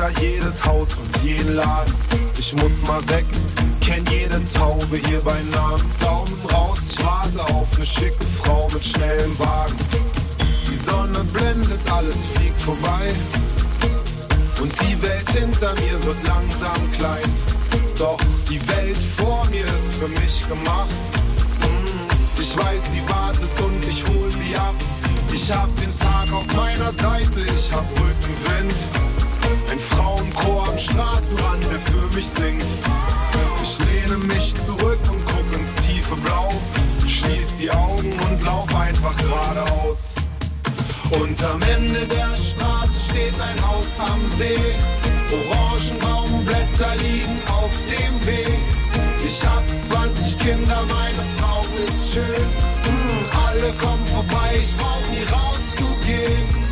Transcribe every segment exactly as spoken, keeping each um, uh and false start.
jedes Haus und jeden Laden. Ich muss mal weg, kenn jede Taube hier bei Namen. Daumen raus, ich warte auf ne schicke Frau mit schnellem Wagen. Die Sonne blendet, alles fliegt vorbei. Und die Welt hinter mir wird langsam klein. Doch die Welt vor mir ist für mich gemacht. Ich weiß, sie wartet und ich hol sie ab. Ich hab den Tag auf meiner Seite, ich hab Rückenwind. Ein Frauenchor am Straßenrand, der für mich singt. Ich lehne mich zurück und guck ins tiefe Blau. Schließ die Augen und lauf einfach geradeaus. Und am Ende der Straße steht ein Haus am See. Orangenbaumblätter liegen auf dem Weg. Ich hab zwanzig Kinder, meine Frau ist schön. Mm, alle kommen vorbei, ich brauch nie rauszugehen.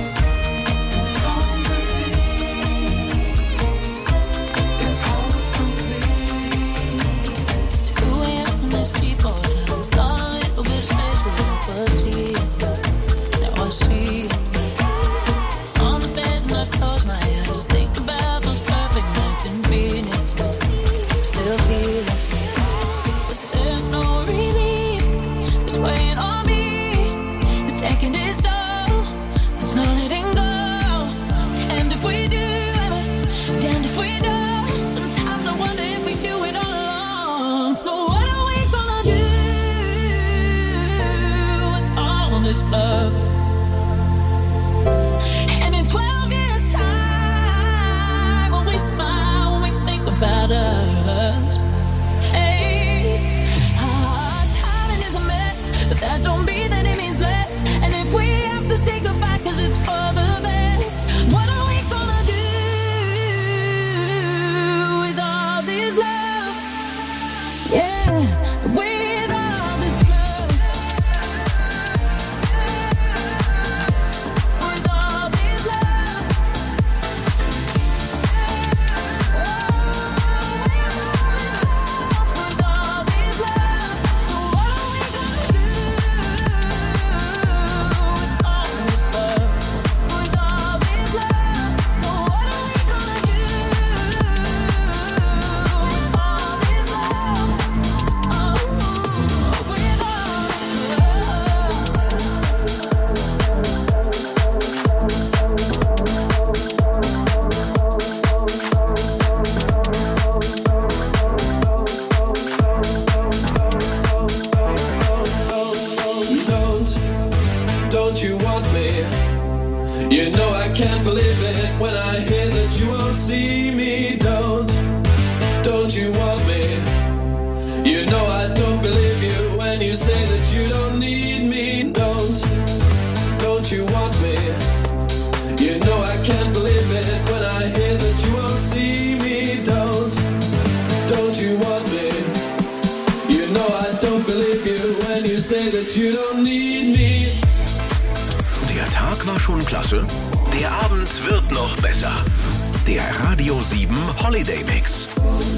Der Tag war schon klasse. Der Abend wird noch besser. Der Radio sieben Holiday Mix.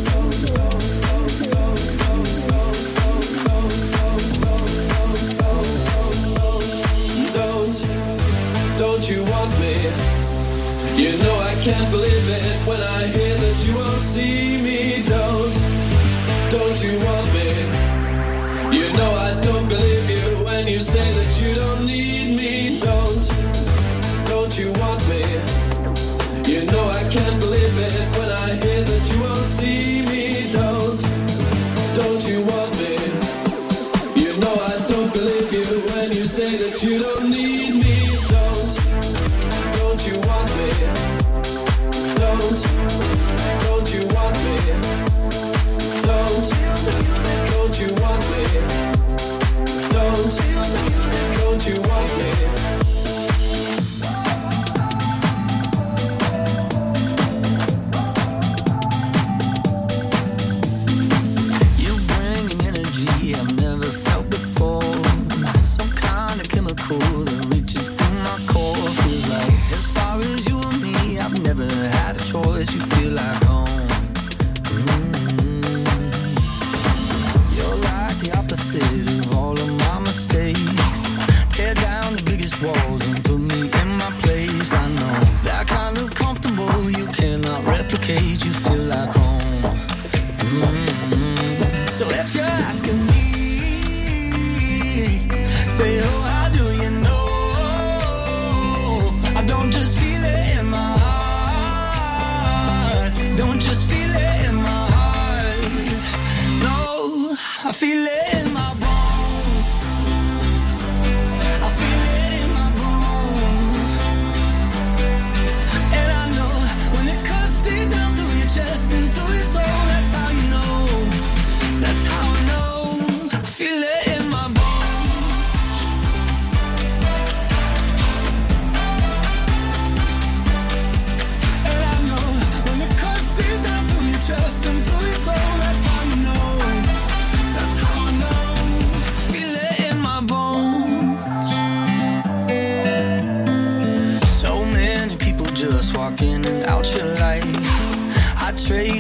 Don't, don't you want me? You know I can't believe it when I hear that you won't see me. Don't, don't you want me? You know I don't believe you when you say that you don't need me. Don't, don't you want me? You know I can't believe it when I hear that you won't see me. Don't, don't you want me? You know I don't believe you when you say that you don't need me. Don't, don't you want me? Don't, don't you want me? Don't, don't you want me? Don't, don't you want me?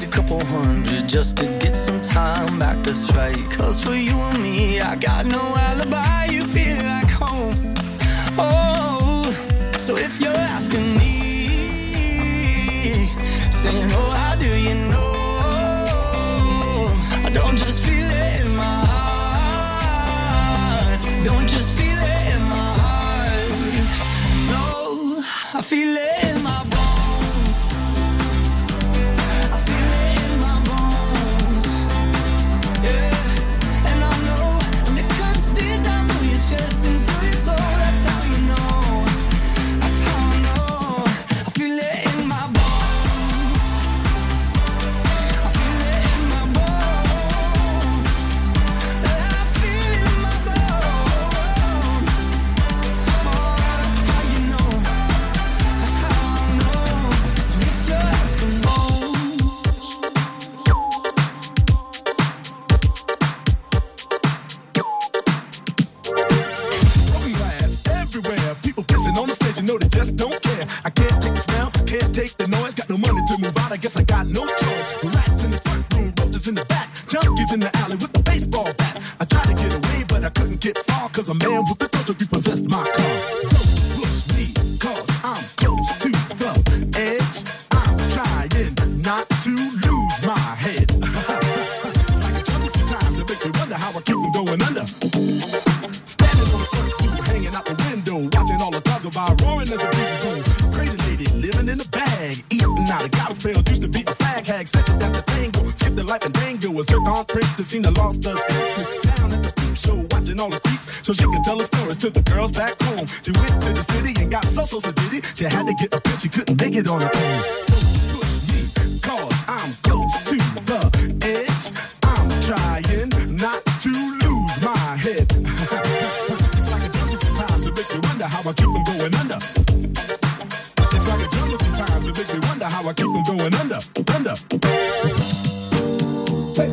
a couple hundred just to get some time back, that's right. Cause for you and me, I got no alibi, you feel like home. Oh, so if you're asking me, saying, oh, how do you know? I don't just feel it in my heart. Don't just feel it in my heart. No, I feel it in my bones. I guess I got no choice. Rats in the front room, roaches in the back, junkies in the alley with the baseball bat. I tried to get away, but I couldn't get far, cause a man with the torture repossessed my car. Don't push me, cause I'm close to the edge. I'm trying not to lose my head. Like a jungle sometimes, it makes me wonder how I keep from going under. Standing on the front stoop, hanging out the window, watching all the thugs by roaring as the breeze goes. Crazy lady living in a bag, eating out of garbage pails. Used to be a fag hag, said that that's the tango. Skip the life and dango, a zircon prince to see the lost us. Down at the peep show, watching all the creeps, so she could tell her stories to the girls back home. She went to the city and got so so so diddy. She had to get a bitch, she couldn't make it on her own. Don't push me, cause I'm close to the edge. I'm trying not to lose my head. It's like a jungle sometimes, it makes me wonder how I keep from going under. It's like a jungle sometimes, it makes me wonder how I keep from going under, under. Hey.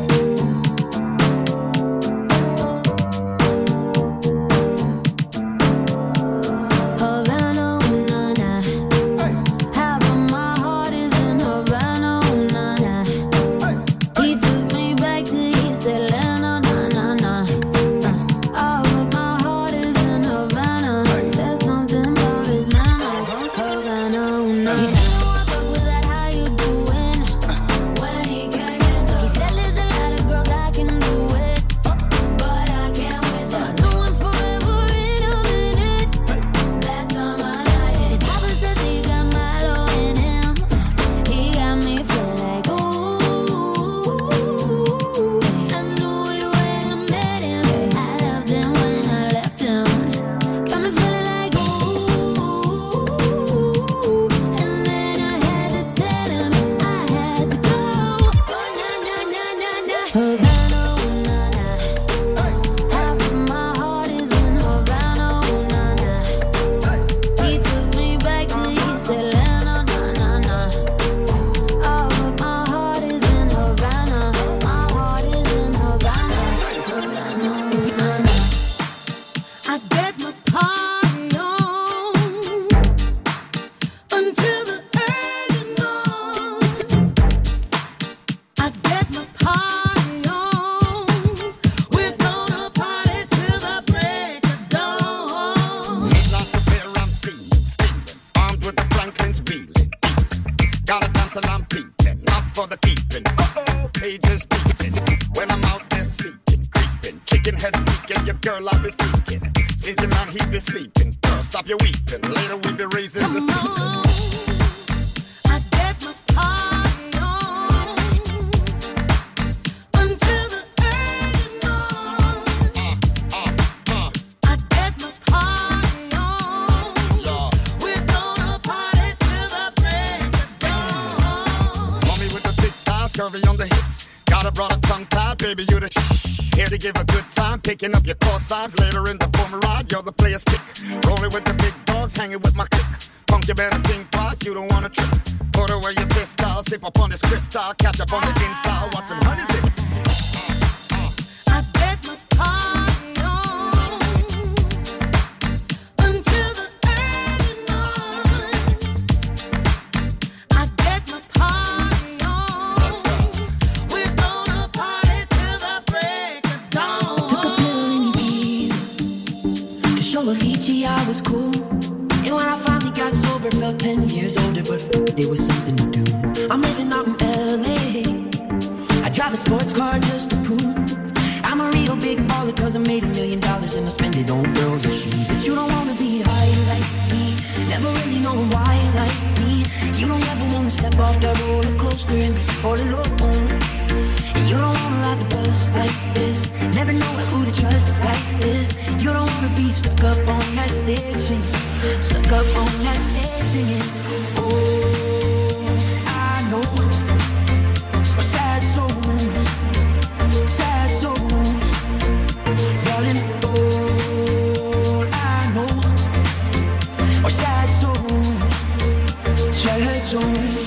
Picking up your core signs later in the former ride, you're the player's pick. Rolling with the big dogs, hanging with my clique. Punk, you better think twice, you don't wanna trip. Put away your pistol, sip up on this crystal, catch up on the Insta, watch some honeys dip. I bet my party on until the early morning. I bet my party on I was cool. And when I finally got sober, felt ten years older, but f- it was something to do. I'm living out in L A. I drive a sports car just to prove I'm a real big baller, cause I made a million dollars and I spend it on girls and shoes. But you don't wanna be high like me, never really know why like me. You don't ever wanna step off that roller coaster and be all alone. And you don't wanna ride the bus like this, never know who to trust like this. You don't wanna be stuck up on that stage singing, stuck up on that stage singing. Oh, I know a sad soul, sad soul, darling. Oh, I know a sad soul, sad soul.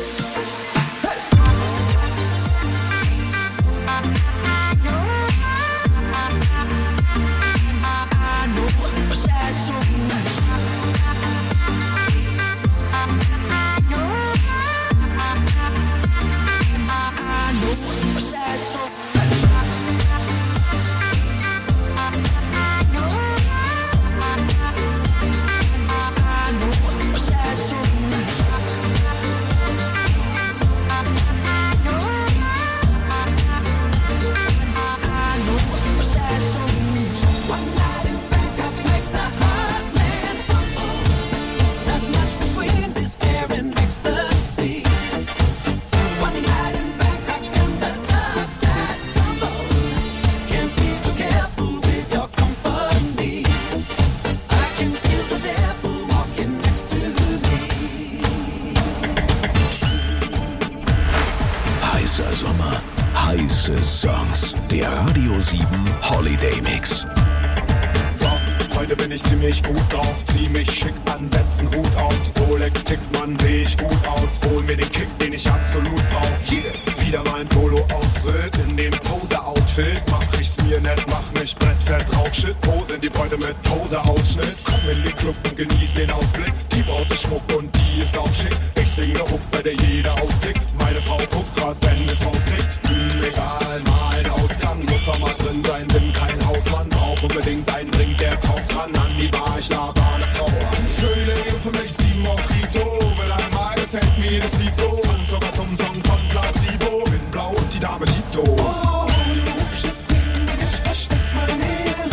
Heiße Songs. Der Radio sieben Holiday Mix. So, heute bin ich ziemlich gut drauf, zieh mich schick an, setz einen Hut auf. Die Rolex tickt, man, seh ich gut aus. Hol mir den Kick, den ich absolut brauch. Hier, wieder mein Solo-Ausritt. In dem Pose-Outfit mach ich's mir nett, mach mich brettfett drauf. Shit, Pose in die Beute mit Pose-Ausschnitt. Komm in den Club und genieß den Ausblick. Die Braut ist Schmuck und die ist auch schick. Ich sing ne Hook, bei der jeder austickt. Meine Frau guckt krass, wenn es rauskriegt. Hm, egal, mal ein Ausgang. Muss auch mal drin sein, bin kein Hausmann. Brauch unbedingt einen Drink, der taucht ran. An die Bar, ich laber eine Frau an. Frühling für mich sieben Mojito. Mit einem Mal gefällt mir das Lied so. Tanz sogar zum Song von Placebo. Bin blau und die Dame Tito. Oh, du hübsches Ding, ich versteck mein Leben.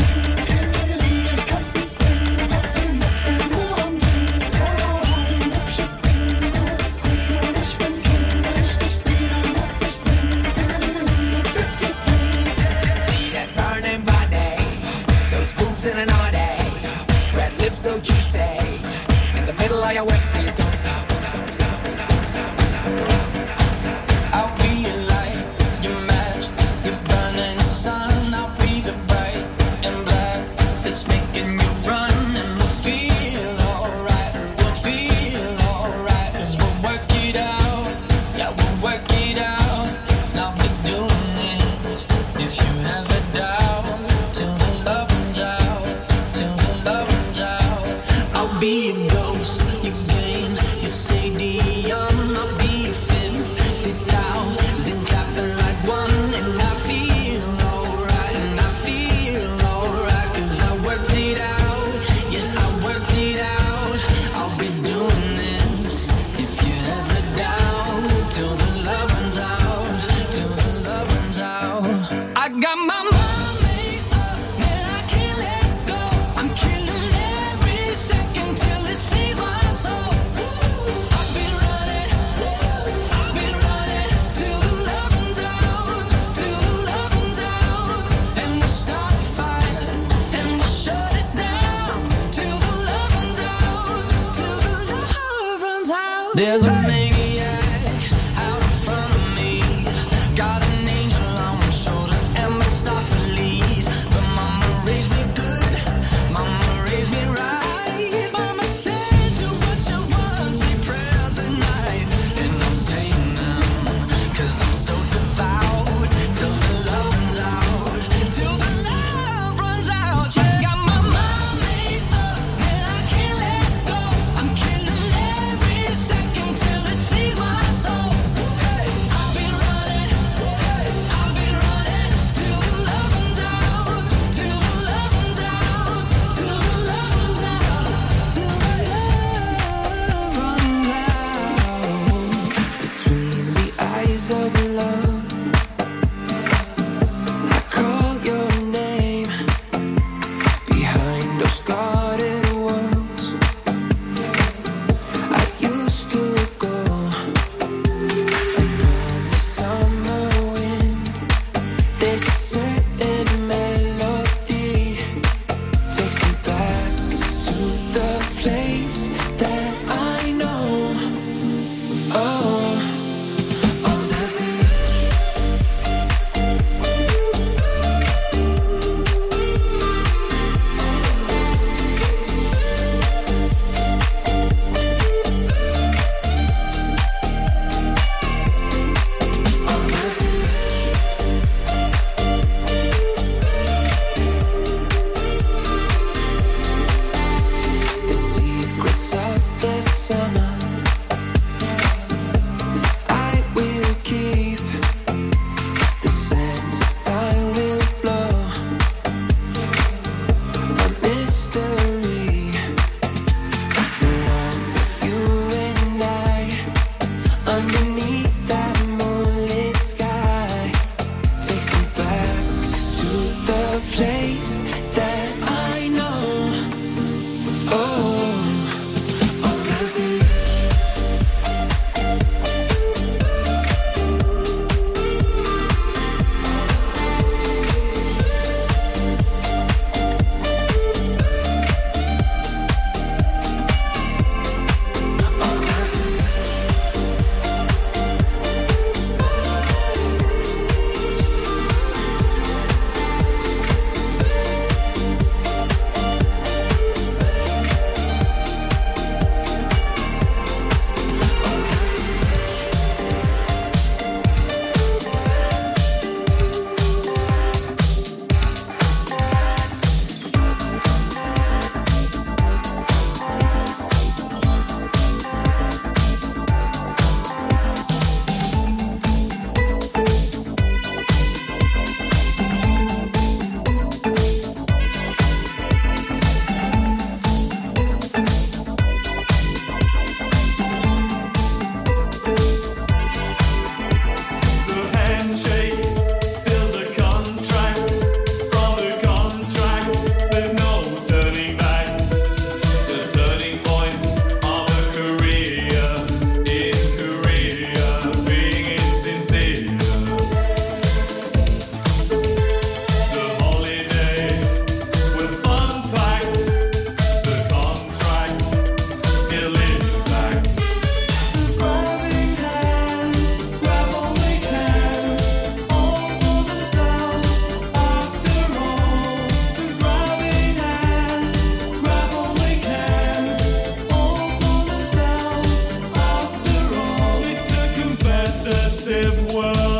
Ich kann es bringen, doch bin nicht nur am Ding. Oh, du hübsches Ding, du bist gut und ich bin King. Wenn ich dich sehe, dann muss ich singen. See that burning body, those boots in an all day, red lips so juicy, in the middle of your work, please don't stop. I'll be your light, your match, your burning sun. I'll be the bright and black that's making you run. And we'll feel alright, we'll feel alright. Cause we'll work it out, yeah, we'll work it out. Now we're doing this, if you have a doubt. Till the love runs out, till the love runs out. I'll be a ghost, your game, your stadium. I'll be a film. I got my mind made up and I can't let go. I'm killing every second till it saves my soul. I've been running, I've been running till the love runs out, till the love runs out. And we'll start a fire and we'll shut it down till the love runs out, till the love runs out. There's a maniac out in front of me, got an angel on my shoulder and Mustafa competitive world.